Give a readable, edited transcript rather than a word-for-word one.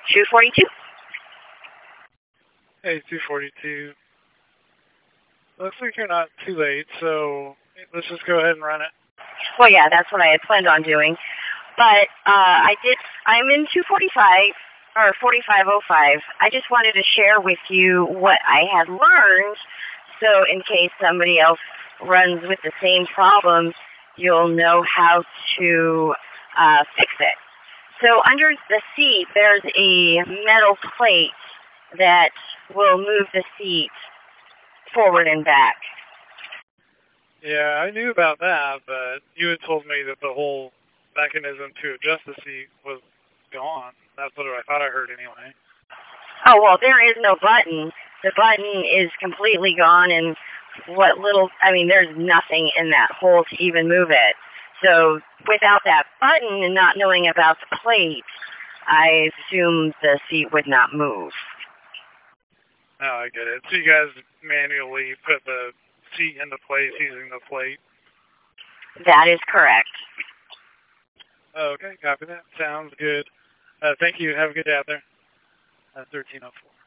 242. Hey, 242. Looks like you're not too late, so let's just go ahead and run it. Well, yeah, that's what I had planned on doing. But I'm in 245, or 4505. I just wanted to share with you what I had learned, so in case somebody else runs with the same problem, you'll know how to fix it. So under the seat, there's a metal plate that will move the seat forward and back. Yeah, I knew about that, but you had told me that the whole mechanism to adjust the seat was gone. That's what I thought I heard anyway. Oh, well, there is no button. The button is completely gone, and there's nothing in that hole to even move it. So without that button and not knowing about the plate, I assumed the seat would not move. Oh, I get it. So you guys manually put the seat into place using the plate? That is correct. Okay, copy that. Sounds good. Thank you. Have a good day out there. 1304.